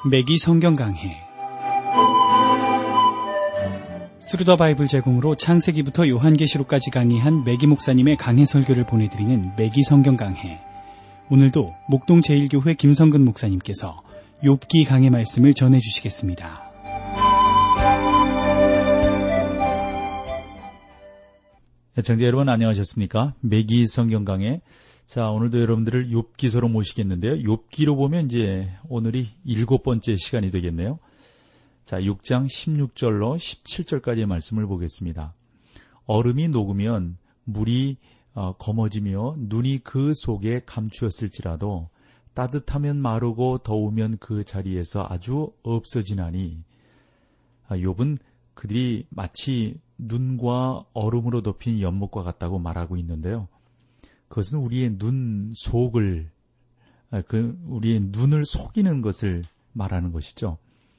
매기 성경 강해. 스루더 바이블 제공으로 창세기부터 요한계시록까지 강의한 매기 목사님의 강해 설교를 보내드리는 매기 성경 강해. 오늘도 목동 제1교회 김성근 목사님께서 욥기 강해 말씀을 전해주시겠습니다. 애청자 여러분 안녕하셨습니까? 매기 성경 강해. 자, 오늘도 여러분들을 욥기서로 모시겠는데요. 욥기로 보면 이제 오늘이 7번째 시간이 되겠네요. 자, 6장 16절로 17절까지의 말씀을 보겠습니다. 얼음이 녹으면 물이 검어지며 눈이 그 속에 감추었을지라도 따뜻하면 마르고 더우면 그 자리에서 아주 없어지나니. 욥은 그들이 마치 눈과 얼음으로 덮인 연못과 같다고 말하고 있는데요. 그것은 우리의 눈 속을, 우리의 눈을 속이는 것을 말하는 것이죠.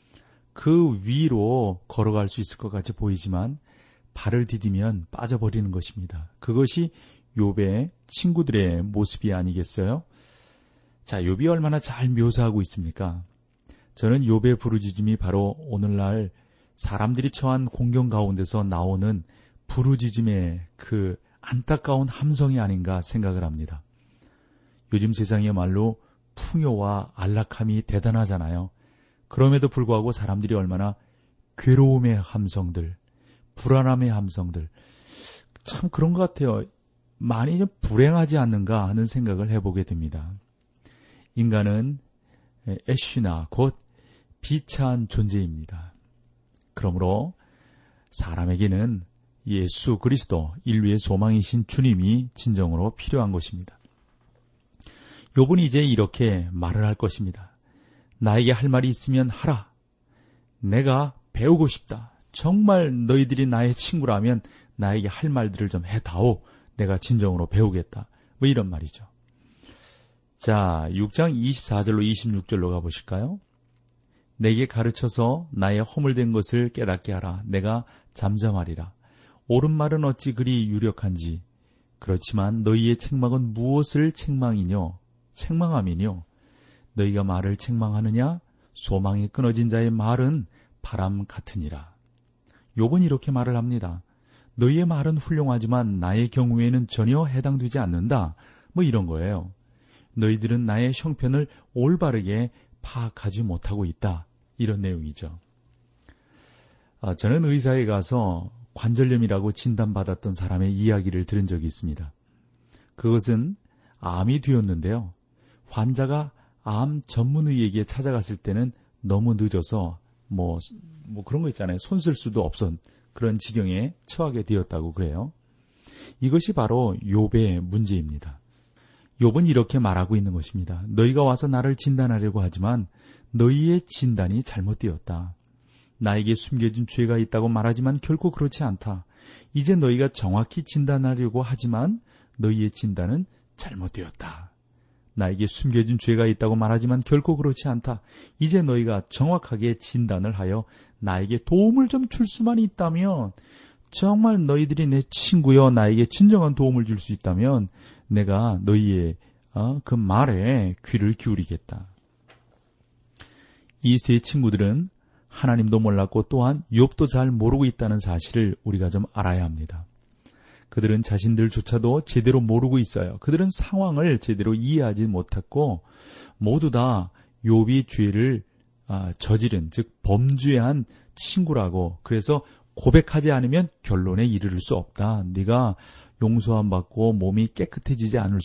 그 위로 걸어갈 수 있을 것 같이 보이지만 발을 디디면 빠져버리는 것입니다. 그것이 욥의 친구들의 모습이 아니겠어요? 자, 욥이 얼마나 잘 묘사하고 있습니까? 저는 욥의 부르짖음이 바로 오늘날 사람들이 처한 공경 가운데서 나오는 부르짖음의 그 안타까운 함성이 아닌가 생각을 합니다. 요즘 세상이야말로 풍요와 안락함이 대단하잖아요. 그럼에도 불구하고 사람들이 얼마나 괴로움의 함성들, 불안함의 함성들, 참 그런 것 같아요. 많이 좀 불행하지 않는가 하는 생각을 해보게 됩니다. 인간은 애쉬나 곧 비참한 존재입니다. 그러므로 사람에게는 예수 그리스도, 인류의 소망이신 주님이 진정으로 필요한 것입니다. 욥은 이제 이렇게 말을 할 것입니다. 나에게 할 말이 있으면 하라. 내가 배우고 싶다. 정말 너희들이 나의 친구라면 나에게 할 말들을 좀 해다오. 내가 진정으로 배우겠다. 뭐 이런 말이죠. 자, 6장 24절로 26절로 가보실까요? 내게 가르쳐서 나의 허물된 것을 깨닫게 하라. 내가 잠잠하리라. 옳은 말은 어찌 그리 유력한지. 그렇지만 너희의 책망은 무엇을 책망함이뇨? 너희가 말을 책망하느냐? 소망이 끊어진 자의 말은 바람 같으니라. 욥은 이렇게 말을 합니다. 너희의 말은 훌륭하지만 나의 경우에는 전혀 해당되지 않는다. 뭐 이런 거예요. 너희들은 나의 형편을 올바르게 파악하지 못하고 있다. 이런 내용이죠. 저는 의사에 가서 관절염이라고 진단받았던 사람의 이야기를 들은 적이 있습니다. 그것은 암이 되었는데요. 환자가 암 전문의에게 찾아갔을 때는 너무 늦어서 뭐 그런 거 있잖아요. 손 쓸 수도 없던 그런 지경에 처하게 되었다고 그래요. 이것이 바로 욥의 문제입니다. 욥은 이렇게 말하고 있는 것입니다. 너희가 와서 나를 진단하려고 하지만 너희의 진단이 잘못되었다. 나에게 숨겨진 죄가 있다고 말하지만 결코 그렇지 않다. 이제 너희가 정확히 진단하려고 하지만 너희의 진단은 잘못되었다. 나에게 숨겨진 죄가 있다고 말하지만 결코 그렇지 않다. 이제 너희가 정확하게 진단을 하여 나에게 도움을 좀 줄 수만 있다면, 정말 너희들이 내 친구여 나에게 진정한 도움을 줄 수 있다면 내가 너희의 그 말에 귀를 기울이겠다. 이 세 친구들은 하나님도 몰랐고 또한 욥도 잘 모르고 있다는 사실을 우리가 좀 알아야 합니다. 그들은 자신들조차도 제대로 모르고 있어요. 그들은 상황을 제대로 이해하지 못했고 모두 다 욥이 죄를 저지른, 즉 범죄한 친구라고, 그래서 고백하지 않으면 결론에 이르를 수 없다. 네가 용서함 받고 몸이 깨끗해질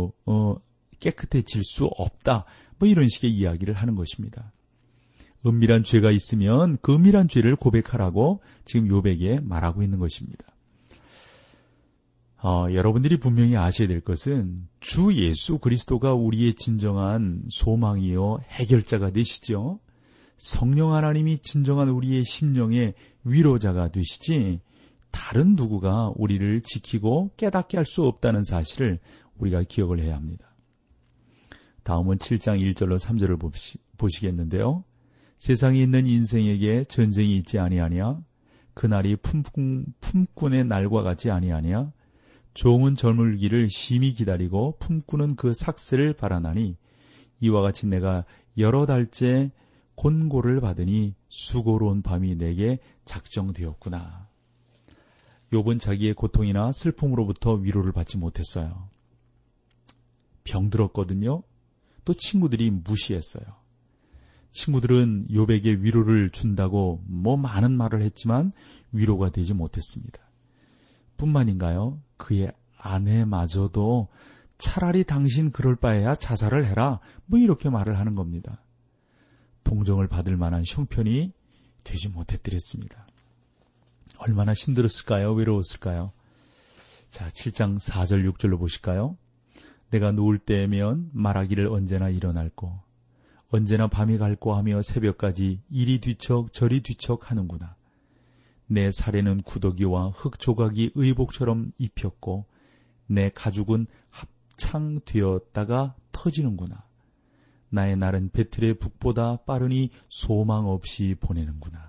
수 없다. 뭐 이런 식의 이야기를 하는 것입니다. 은밀한 죄가 있으면 그 은밀한 죄를 고백하라고 지금 욥에게 말하고 있는 것입니다. 여러분들이 분명히 아셔야 될 것은 주 예수 그리스도가 우리의 진정한 소망이요 해결자가 되시죠. 성령 하나님이 진정한 우리의 심령의 위로자가 되시지 다른 누구가 우리를 지키고 깨닫게 할 수 없다는 사실을 우리가 기억을 해야 합니다. 다음은 7장 1절로 3절을 보시겠는데요. 세상에 있는 인생에게 전쟁이 있지 아니하냐? 그날이 품꾼의 날과 같지 아니하냐? 종은 저물기를 심히 기다리고 품꾼은 그 삭새를 바라나니 이와 같이 내가 여러 달째 곤고를 받으니 수고로운 밤이 내게 작정되었구나. 욥은 자기의 고통이나 슬픔으로부터 위로를 받지 못했어요. 병들었거든요. 또 친구들이 무시했어요. 친구들은 욥에게 위로를 준다고 많은 말을 했지만 위로가 되지 못했습니다. 뿐만인가요? 그의 아내마저도 차라리 당신 그럴 바에야 자살을 해라, 이렇게 말을 하는 겁니다. 동정을 받을 만한 형편이 되지 못했더랬습니다. 얼마나 힘들었을까요? 외로웠을까요? 자, 7장 4절 6절로 보실까요? 내가 누울 때면 말하기를 언제나 일어날고 언제나 밤이 갈고 하며 새벽까지 이리 뒤척 저리 뒤척 하는구나. 내 살에는 구더기와 흙 조각이 의복처럼 입혔고 내 가죽은 합창되었다가 터지는구나. 나의 날은 배틀의 북보다 빠르니 소망 없이 보내는구나.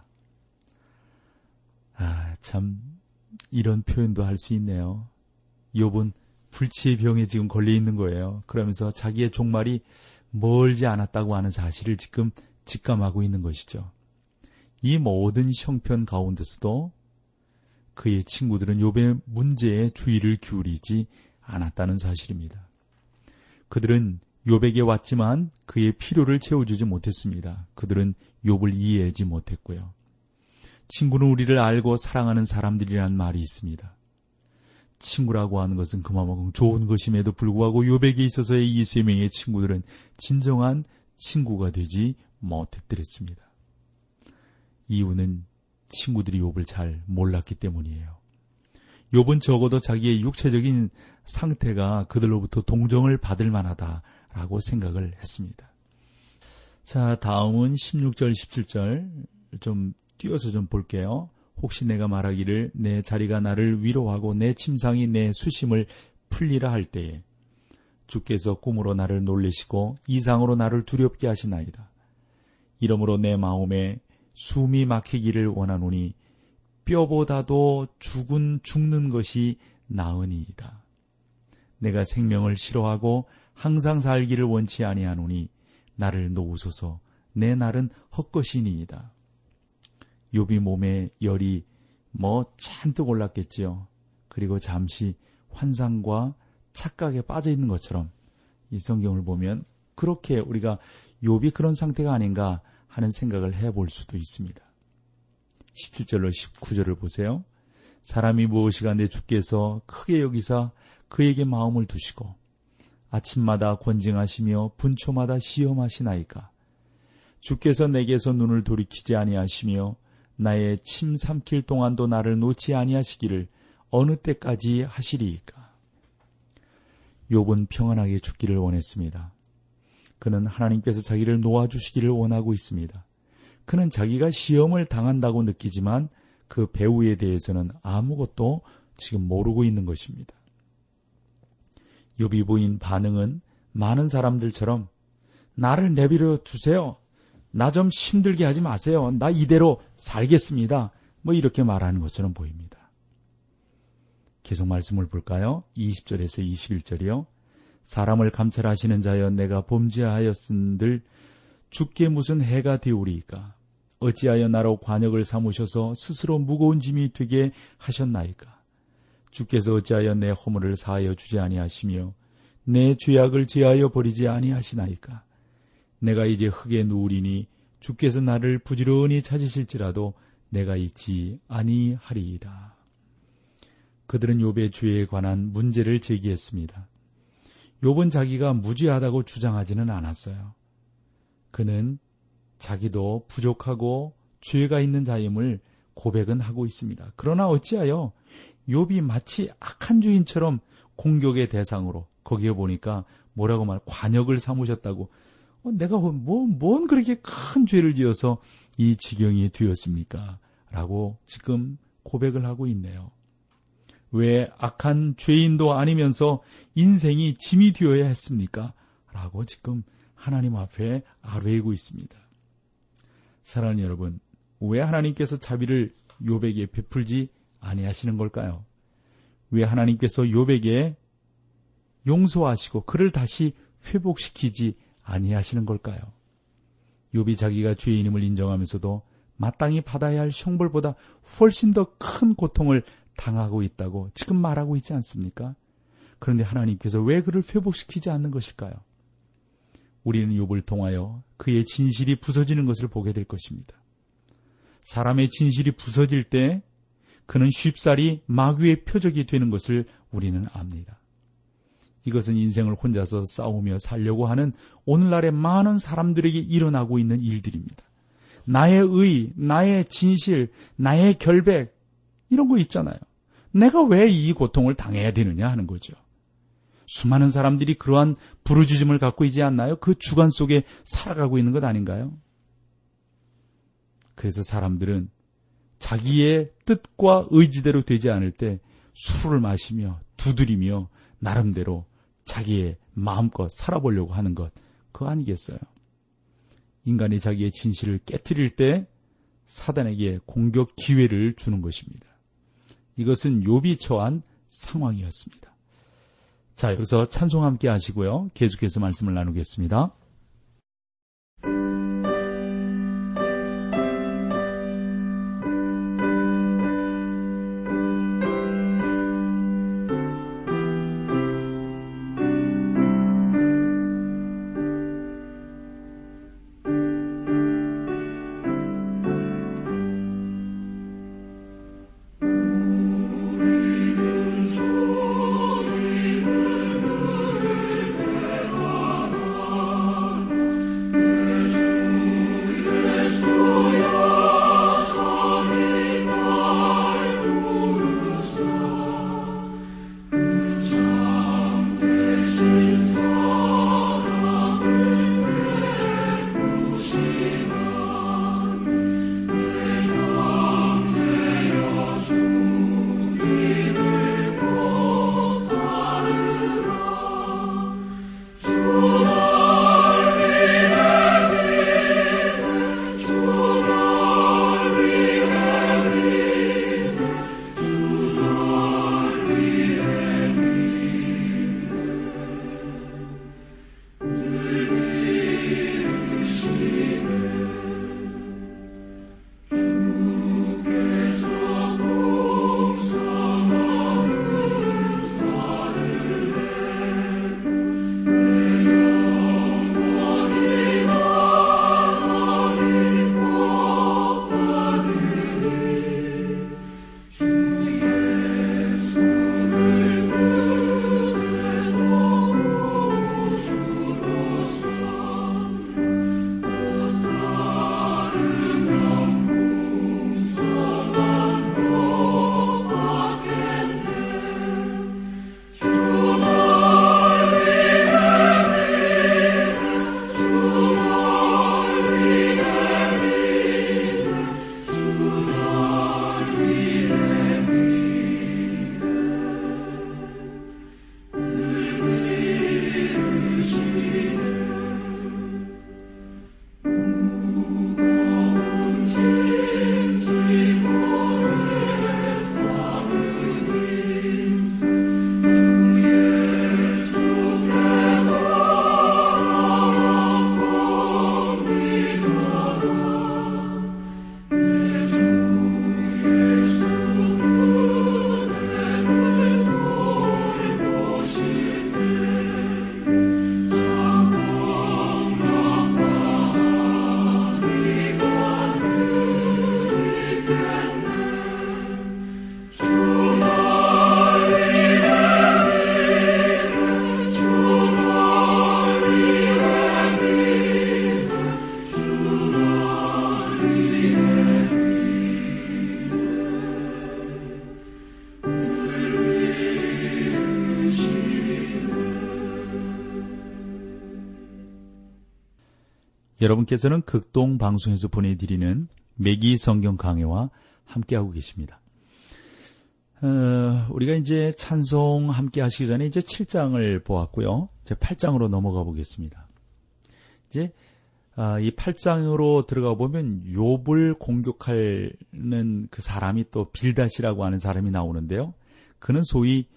참 이런 표현도 할 수 있네요. 욥은 불치의 병에 지금 걸려 있는 거예요. 그러면서 자기의 종말이 멀지 않았다고 하는 사실을 지금 직감하고 있는 것이죠. 이 모든 형편 가운데서도 그의 친구들은 욥의 문제에 주의를 기울이지 않았다는 사실입니다. 그들은 욥에게 왔지만 그의 필요를 채워주지 못했습니다. 그들은 욥을 이해하지 못했고요. 친구는 우리를 알고 사랑하는 사람들이란 말이 있습니다. 친구라고 하는 것은 그만큼 좋은 것임에도 불구하고 욥에게 있어서의 이 세 명의 친구들은 진정한 친구가 되지 못했더랬습니다. 이유는 친구들이 욥을 잘 몰랐기 때문이에요. 욥은 적어도 자기의 육체적인 상태가 그들로부터 동정을 받을 만하다라고 생각을 했습니다. 자, 다음은 16절, 17절 좀 띄어서 좀 볼게요. 혹시 내가 말하기를 내 자리가 나를 위로하고 내 침상이 내 수심을 풀리라 할 때에 주께서 꿈으로 나를 놀리시고 이상으로 나를 두렵게 하시나이다. 이러므로 내 마음에 숨이 막히기를 원하노니 뼈보다도 죽는 것이 나으니이다. 내가 생명을 싫어하고 항상 살기를 원치 아니하노니 나를 놓으소서. 내 날은 헛것이니이다. 욥이 몸에 열이 잔뜩 올랐겠지요. 그리고 잠시 환상과 착각에 빠져 있는 것처럼 이 성경을 보면 그렇게 우리가 욥이 그런 상태가 아닌가 하는 생각을 해볼 수도 있습니다. 17절로 19절을 보세요. 사람이 무엇이간데 주께서 크게 여기사 그에게 마음을 두시고 아침마다 권징하시며 분초마다 시험하시나이까. 주께서 내게서 눈을 돌이키지 아니하시며 나의 침 삼킬 동안도 나를 놓지 아니하시기를 어느 때까지 하시리이까. 욥은 평안하게 죽기를 원했습니다. 그는 하나님께서 자기를 놓아주시기를 원하고 있습니다. 그는 자기가 시험을 당한다고 느끼지만 그 배후에 대해서는 아무것도 지금 모르고 있는 것입니다. 욥이 보인 반응은 많은 사람들처럼 나를 내버려 두세요. 나 좀 힘들게 하지 마세요. 나 이대로 살겠습니다. 이렇게 말하는 것처럼 보입니다. 계속 말씀을 볼까요? 20절에서 21절이요. 사람을 감찰하시는 자여 내가 범죄하였은들 주께 무슨 해가 되오리이까. 어찌하여 나로 관역을 삼으셔서 스스로 무거운 짐이 되게 하셨나이까. 주께서 어찌하여 내 허물을 사하여 주지 아니하시며 내 죄악을 제하여 버리지 아니하시나이까. 내가 이제 흙에 누우리니 주께서 나를 부지런히 찾으실지라도 내가 잊지 아니하리이다. 그들은 욥의 죄에 관한 문제를 제기했습니다. 욥은 자기가 무죄하다고 주장하지는 않았어요. 그는 자기도 부족하고 죄가 있는 자임을 고백은 하고 있습니다. 그러나 어찌하여 욥이 마치 악한 주인처럼 공격의 대상으로, 거기에 보니까 뭐라고 관역을 삼으셨다고, 내가 뭔 그렇게 큰 죄를 지어서 이 지경이 되었습니까? 라고 지금 고백을 하고 있네요. 왜 악한 죄인도 아니면서 인생이 짐이 되어야 했습니까? 라고 지금 하나님 앞에 아뢰고 있습니다. 사랑하는 여러분, 왜 하나님께서 자비를 욥에게 베풀지 아니하시는 걸까요? 왜 하나님께서 욥에게 용서하시고 그를 다시 회복시키지 아니하시는 걸까요? 욥이 자기가 죄인임을 인정하면서도 마땅히 받아야 할 형벌보다 훨씬 더 큰 고통을 당하고 있다고 지금 말하고 있지 않습니까? 그런데 하나님께서 왜 그를 회복시키지 않는 것일까요? 우리는 욥을 통하여 그의 진실이 부서지는 것을 보게 될 것입니다. 사람의 진실이 부서질 때 그는 쉽사리 마귀의 표적이 되는 것을 우리는 압니다. 이것은 인생을 혼자서 싸우며 살려고 하는 오늘날의 많은 사람들에게 일어나고 있는 일들입니다. 나의 의, 나의 진실, 나의 결백 이런 거 있잖아요. 내가 왜 이 고통을 당해야 되느냐 하는 거죠. 수많은 사람들이 그러한 부르짖음을 갖고 있지 않나요? 그 주관 속에 살아가고 있는 것 아닌가요? 그래서 사람들은 자기의 뜻과 의지대로 되지 않을 때 술을 마시며 두드리며 나름대로 자기의 마음껏 살아보려고 하는 것, 그거 아니겠어요? 인간이 자기의 진실을 깨트릴 때 사단에게 공격 기회를 주는 것입니다. 이것은 욥이 처한 상황이었습니다. 자, 여기서 찬송 함께 하시고요. 계속해서 말씀을 나누겠습니다. 여러분께서는 극동 방송에서 보내드리는 매기 성경 강해와 함께하고 계십니다. 우리가 이제 찬송 함께 하시기 전에 이제 7장을 보았고요. 이제 8장으로 넘어가 보겠습니다. 이제 이 8장으로 들어가 보면 욥을 공격하는 그 사람이 또 빌닷이라고 하는 사람이 나오는데요. 그는 소위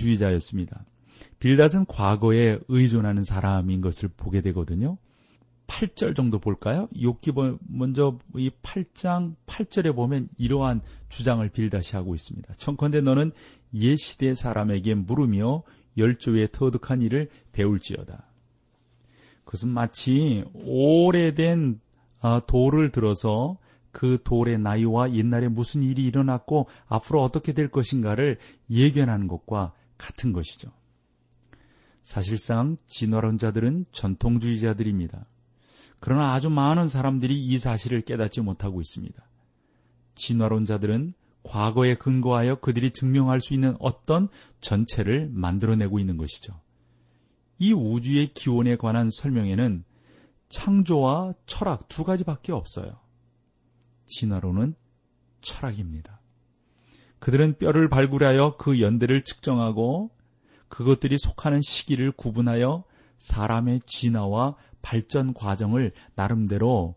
전통주의자였습니다. 빌닷은 과거에 의존하는 사람인 것을 보게 되거든요. 8절 정도 볼까요? 욥기 먼저 이 8장 8절에 보면 이러한 주장을 빌닷이 하고 있습니다. 청컨대 너는 옛 시대 사람에게 물으며 열조의 터득한 일을 배울지어다. 그것은 마치 오래된 돌을 들어서 그 돌의 나이와 옛날에 무슨 일이 일어났고 앞으로 어떻게 될 것인가를 예견하는 것과 같은 것이죠. 사실상 진화론자들은 전통주의자들입니다. 그러나 아주 많은 사람들이 이 사실을 깨닫지 못하고 있습니다. 진화론자들은 과거에 근거하여 그들이 증명할 수 있는 어떤 전체를 만들어내고 있는 것이죠. 이 우주의 기원에 관한 설명에는 창조와 철학 두 가지밖에 없어요. 진화론은 철학입니다. 그들은 뼈를 발굴하여 그 연대를 측정하고 그것들이 속하는 시기를 구분하여 사람의 진화와 발전 과정을 나름대로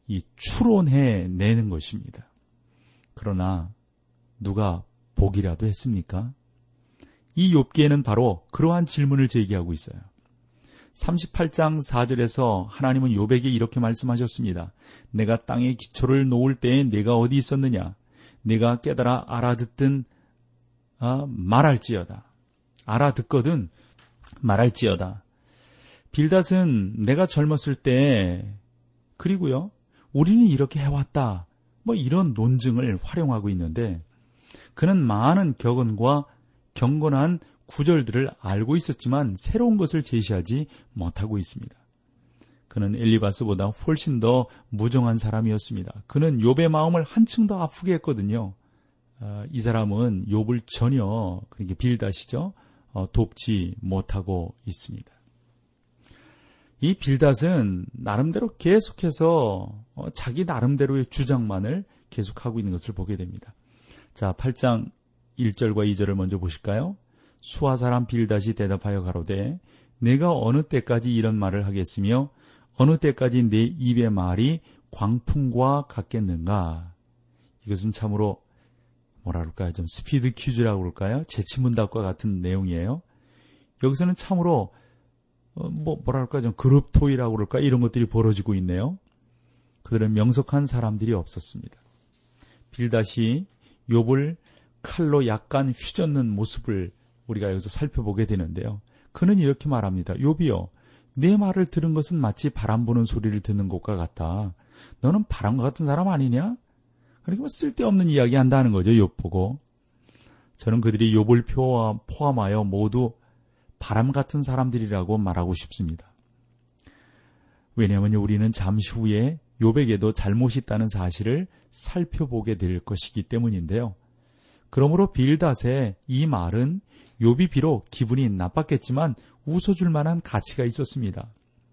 추론해 내는 것입니다. 그러나 누가 보기라도 했습니까? 이 욥기에는 바로 그러한 질문을 제기하고 있어요. 38장 4절에서 하나님은 욥에게 이렇게 말씀하셨습니다. 내가 땅에 기초를 놓을 때에 내가 어디 있었느냐? 내가 깨달아 알아듣든 말할지어다. 알아듣거든 말할지어다. 빌닷은 내가 젊었을 때 그리고요 우리는 이렇게 해왔다 이런 논증을 활용하고 있는데 그는 많은 격언과 경건한 구절들을 알고 있었지만 새로운 것을 제시하지 못하고 있습니다. 그는 엘리바스보다 훨씬 더 무정한 사람이었습니다. 그는 욥의 마음을 한층 더 아프게 했거든요. 이 사람은 욥을 전혀 그렇게 빌닷이죠. 돕지 못하고 있습니다. 이 빌닷은 나름대로 계속해서 자기 나름대로의 주장만을 계속하고 있는 것을 보게 됩니다. 자, 8장 1절과 2절을 먼저 보실까요? 수아 사람 빌닷이 대답하여 가로되 내가 어느 때까지 이런 말을 하겠으며 어느 때까지 내 입의 말이 광풍과 같겠는가? 이것은 참으로 좀 스피드 퀴즈라고 그럴까요? 재치문답과 같은 내용이에요. 여기서는 참으로 좀 그룹토이라고 그럴까? 이런 것들이 벌어지고 있네요. 그들은 명석한 사람들이 없었습니다. 빌닷이 욥을 칼로 약간 휘젓는 모습을 우리가 여기서 살펴보게 되는데요. 그는 이렇게 말합니다. 욥이여, 내 말을 들은 것은 마치 바람 부는 소리를 듣는 것과 같아. 너는 바람과 같은 사람 아니냐? 그러니까 쓸데없는 이야기 한다는 거죠. 욥 보고. 저는 그들이 욥을 포함하여 모두 바람 같은 사람들이라고 말하고 싶습니다. 왜냐하면 우리는 잠시 후에 욥에게도 잘못이 있다는 사실을 살펴보게 될 것이기 때문인데요. 그러므로 빌닷의 이 말은 욥이 비록 기분이 나빴겠지만 웃어줄 만한 가치가 있었습니다.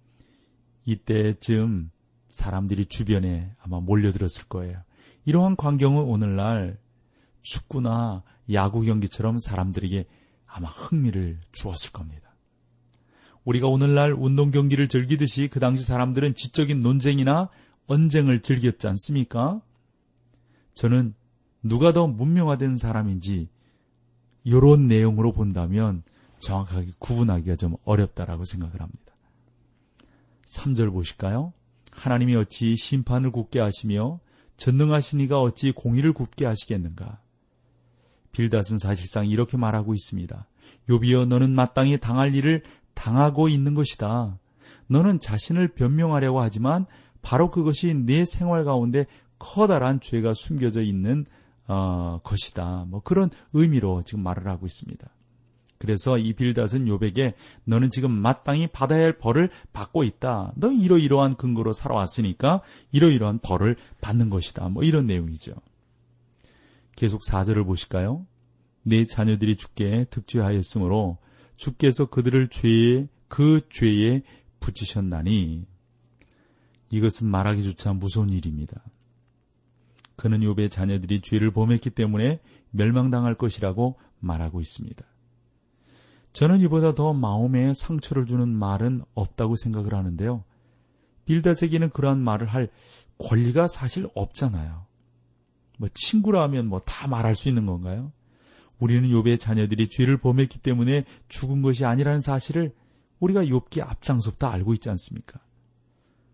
이때쯤 사람들이 주변에 아마 몰려들었을 거예요. 이러한 광경은 오늘날 축구나 야구 경기처럼 사람들에게 아마 흥미를 주었을 겁니다. 우리가 오늘날 운동 경기를 즐기듯이 그 당시 사람들은 지적인 논쟁이나 언쟁을 즐겼지 않습니까? 저는 누가 더 문명화된 사람인지 이런 내용으로 본다면 정확하게 구분하기가 좀 어렵다라고 생각을 합니다. 3절 보실까요? 하나님이 어찌 심판을 굳게 하시며 전능하신 이가 어찌 공의를 굳게 하시겠는가? 빌닷은 사실상 이렇게 말하고 있습니다. 욥이여, 너는 마땅히 당할 일을 당하고 있는 것이다. 너는 자신을 변명하려고 하지만 바로 그것이 내 생활 가운데 커다란 죄가 숨겨져 있는 것이다. 그런 의미로 지금 말을 하고 있습니다. 그래서 이 빌닷은 욥에게 너는 지금 마땅히 받아야 할 벌을 받고 있다. 너 이러이러한 근거로 살아왔으니까 이러이러한 벌을 받는 것이다. 이런 내용이죠. 계속 4절을 보실까요? 내 자녀들이 주께 득죄하였으므로 주께서 그들을 그 죄에 붙이셨나니. 이것은 말하기조차 무서운 일입니다. 그는 욥의 자녀들이 죄를 범했기 때문에 멸망당할 것이라고 말하고 있습니다. 저는 이보다 더 마음에 상처를 주는 말은 없다고 생각을 하는데요. 빌닷에게는 그러한 말을 할 권리가 사실 없잖아요. 친구라면 다 말할 수 있는 건가요? 우리는 욥의 자녀들이 죄를 범했기 때문에 죽은 것이 아니라는 사실을 우리가 욥기 앞장서부터 알고 있지 않습니까?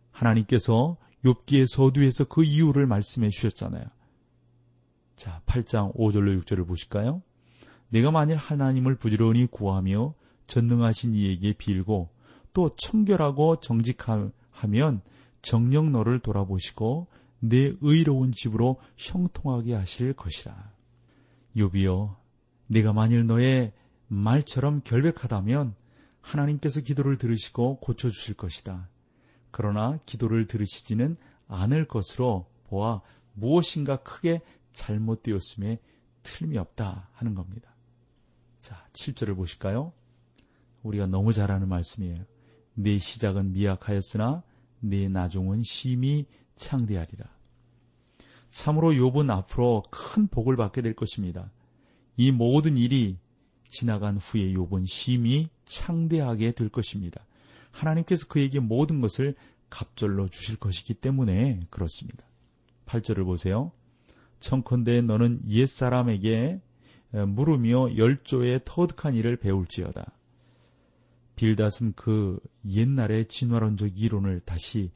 하나님께서 욥기의 서두에서 그 이유를 말씀해 주셨잖아요. 자, 8장 5절로 6절을 보실까요? 내가 만일 하나님을 부지런히 구하며 전능하신 이에게 빌고 또 청결하고 정직하면 정녕 너를 돌아보시고 내 의로운 집으로 형통하게 하실 것이라. 욥이여, 내가 만일 너의 말처럼 결백하다면 하나님께서 기도를 들으시고 고쳐주실 것이다. 그러나 기도를 들으시지는 않을 것으로 보아 무엇인가 크게 잘못되었음에 틀림이 없다 하는 겁니다. 자, 7절을 보실까요? 우리가 너무 잘 아는 말씀이에요. 내 시작은 미약하였으나 내 나중은 심히 창대하리라. 참으로 욥은 앞으로 큰 복을 받게 될 것입니다. 이 모든 일이 지나간 후에 욥은 심히 창대하게 될 것입니다. 하나님께서 그에게 모든 것을 갑절로 주실 것이기 때문에 그렇습니다. 8절을 보세요. 청컨대 너는 옛사람에게 물으며 열조의 터득한 일을 배울지어다. 빌닷은 그 옛날의 진화론적 이론을 다시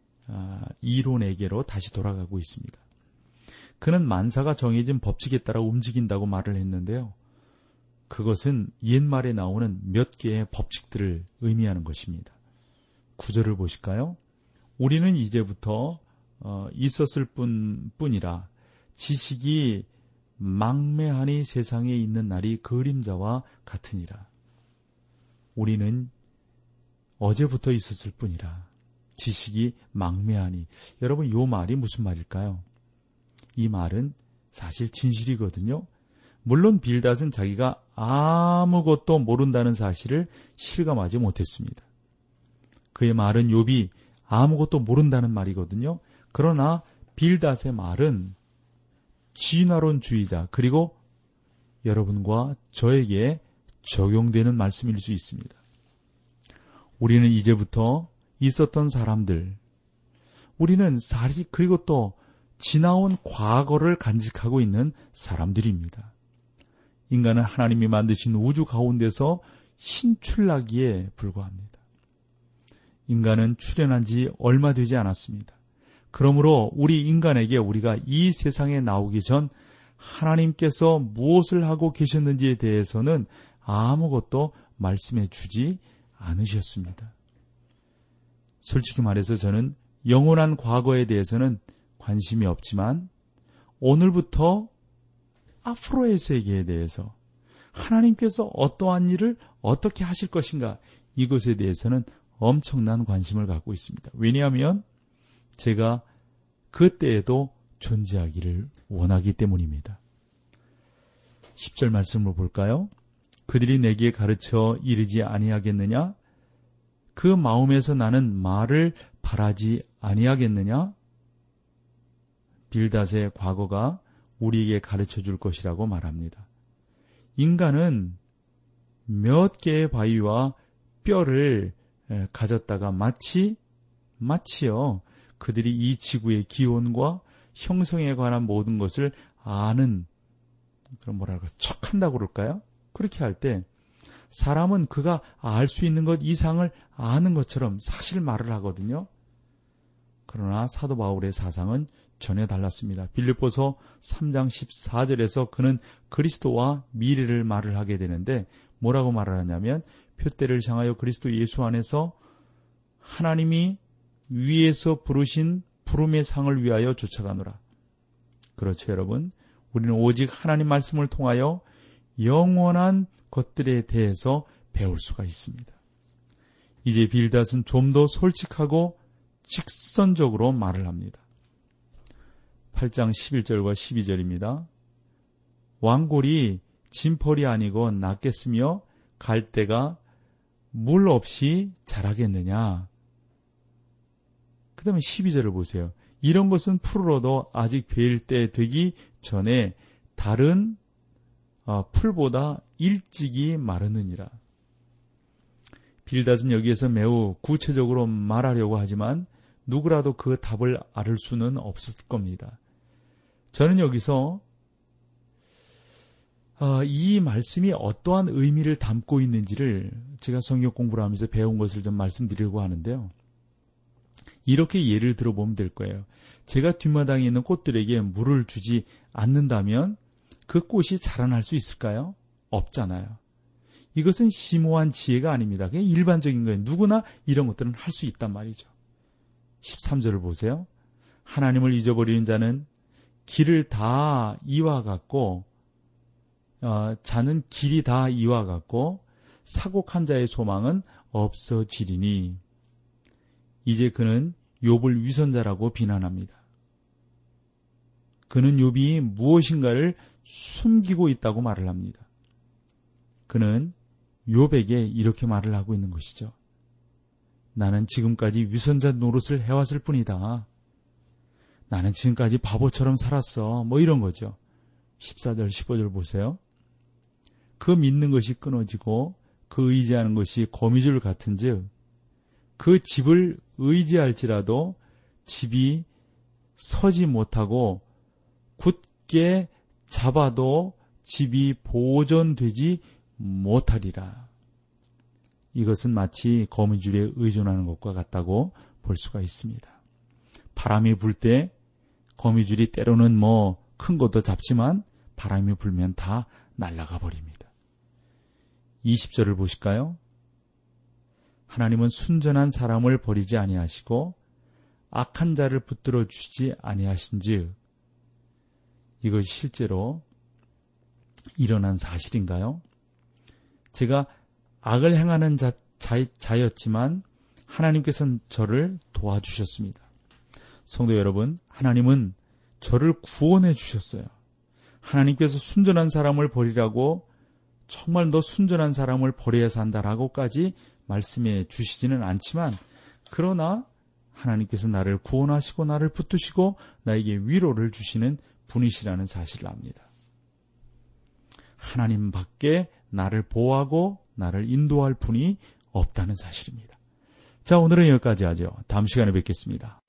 이론에게로 다시 돌아가고 있습니다. 그는 만사가 정해진 법칙에 따라 움직인다고 말을 했는데요. 그것은 옛말에 나오는 몇 개의 법칙들을 의미하는 것입니다. 9절을 보실까요? 우리는 이제부터 있었을 뿐이라 지식이 망매하니 세상에 있는 날이 그림자와 같으니라. 우리는 어제부터 있었을 뿐이라 지식이 망매하니. 여러분, 이 말이 무슨 말일까요? 이 말은 사실 진실이거든요. 물론 빌닷은 자기가 아무것도 모른다는 사실을 실감하지 못했습니다. 그의 말은 욥이 아무것도 모른다는 말이거든요. 그러나 빌닷의 말은 진화론주의자, 그리고 여러분과 저에게 적용되는 말씀일 수 있습니다. 우리는 이제부터 있었던 사람들, 우리는 그리고 또 지나온 과거를 간직하고 있는 사람들입니다. 인간은 하나님이 만드신 우주 가운데서 신출나기에 불과합니다. 인간은 출현한 지 얼마 되지 않았습니다. 그러므로 우리 인간에게 우리가 이 세상에 나오기 전 하나님께서 무엇을 하고 계셨는지에 대해서는 아무것도 말씀해 주지 않으셨습니다. 솔직히 말해서 저는 영원한 과거에 대해서는 관심이 없지만 오늘부터 앞으로의 세계에 대해서 하나님께서 어떠한 일을 어떻게 하실 것인가, 이것에 대해서는 엄청난 관심을 갖고 있습니다. 왜냐하면 제가 그때에도 존재하기를 원하기 때문입니다. 10절 말씀을 볼까요? 그들이 내게 가르쳐 이르지 아니하겠느냐? 그 마음에서 나는 말을 바라지 아니하겠느냐? 빌닷의 과거가 우리에게 가르쳐 줄 것이라고 말합니다. 인간은 몇 개의 바위와 뼈를 가졌다가 마치요, 그들이 이 지구의 기원과 형성에 관한 모든 것을 아는, 그럼 척한다고 그럴까요? 그렇게 할 때 사람은 그가 알 수 있는 것 이상을 아는 것처럼 사실 말을 하거든요. 그러나 사도 바울의 사상은 전혀 달랐습니다. 빌립보서 3장 14절에서 그는 그리스도와 미래를 말을 하게 되는데 뭐라고 말을 하냐면, 표대를 향하여 그리스도 예수 안에서 하나님이 위에서 부르신 부름의 상을 위하여 쫓아가노라. 그렇죠, 여러분. 우리는 오직 하나님 말씀을 통하여 영원한 것들에 대해서 배울 수가 있습니다. 이제 빌닷은 좀 더 솔직하고 직선적으로 말을 합니다. 8장 11절과 12절입니다. 왕골이 진펄이 아니고 낫겠으며 갈대가 물 없이 자라겠느냐. 그 다음에 12절을 보세요. 이런 것은 풀으로도 아직 베일 때 되기 전에 다른 풀보다 일찍이 마르느니라. 빌닷은 여기에서 매우 구체적으로 말하려고 하지만 누구라도 그 답을 알 수는 없을 겁니다. 저는 여기서 이 말씀이 어떠한 의미를 담고 있는지를 제가 성경 공부를 하면서 배운 것을 좀 말씀드리려고 하는데요. 이렇게 예를 들어보면 될 거예요. 제가 뒷마당에 있는 꽃들에게 물을 주지 않는다면 그 꽃이 자라날 수 있을까요? 없잖아요. 이것은 심오한 지혜가 아닙니다. 그냥 일반적인 거예요. 누구나 이런 것들은 할 수 있단 말이죠. 13절을 보세요. 하나님을 잊어버리는 자는 길을 다 이와 같고 자는 길이 다 이와 같고 사곡한 자의 소망은 없어지리니. 이제 그는 욥을 위선자라고 비난합니다. 그는 욥이 무엇인가를 숨기고 있다고 말을 합니다. 그는 욥에게 이렇게 말을 하고 있는 것이죠. 나는 지금까지 위선자 노릇을 해왔을 뿐이다. 나는 지금까지 바보처럼 살았어. 뭐 이런 거죠. 14절, 15절 보세요. 그 믿는 것이 끊어지고 그 의지하는 것이 거미줄 같은즉 그 집을 의지할지라도 집이 서지 못하고 굳게 잡아도 집이 보존되지 못하리라. 이것은 마치 거미줄에 의존하는 것과 같다고 볼 수가 있습니다. 바람이 불 때 거미줄이 때로는 큰 것도 잡지만 바람이 불면 다 날아가 버립니다. 20절을 보실까요? 하나님은 순전한 사람을 버리지 아니하시고 악한 자를 붙들어 주지 아니하신즉. 이것이 실제로 일어난 사실인가요? 제가 악을 행하는 자였지만 하나님께서는 저를 도와주셨습니다. 성도 여러분, 하나님은 저를 구원해 주셨어요. 하나님께서 순전한 사람을 버리라고 정말 너 순전한 사람을 버려야 산다라고까지 말씀해 주시지는 않지만, 그러나 하나님께서 나를 구원하시고 나를 붙드시고 나에게 위로를 주시는 분이시라는 사실을 압니다. 하나님 밖에 나를 보호하고 나를 인도할 분이 없다는 사실입니다. 자, 오늘은 여기까지 하죠. 다음 시간에 뵙겠습니다.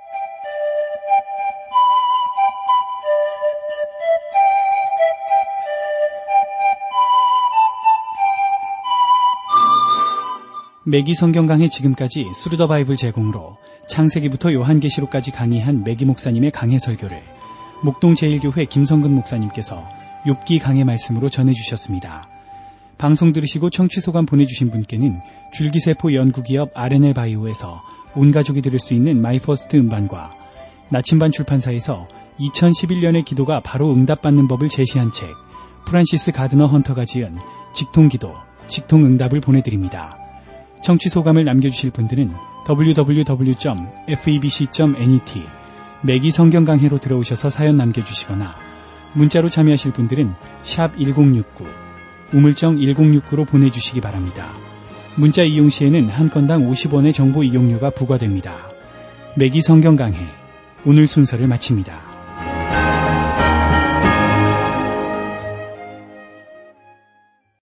매기 성경 강해 지금까지 스루 더 바이블 제공으로 창세기부터 요한계시록까지 강의한 매기 목사님의 강해 설교를 목동 제1교회 김성근 목사님께서 욥기 강해 말씀으로 전해주셨습니다. 방송 들으시고 청취 소감 보내주신 분께는 줄기세포 연구기업 R&L 바이오에서 온 가족이 들을 수 있는 마이퍼스트 음반과 나침반 출판사에서 2011년의 기도가 바로 응답받는 법을 제시한 책 프란시스 가드너 헌터가 지은 직통기도, 직통응답을 보내드립니다. 청취 소감을 남겨주실 분들은 www.febc.net 매기 성경 강해로 들어오셔서 사연 남겨주시거나 문자로 참여하실 분들은 샵 1069, 우물정 1069로 보내주시기 바랍니다. 문자 이용 시에는 한 건당 50원의 정보 이용료가 부과됩니다. 매기 성경 강해, 오늘 순서를 마칩니다.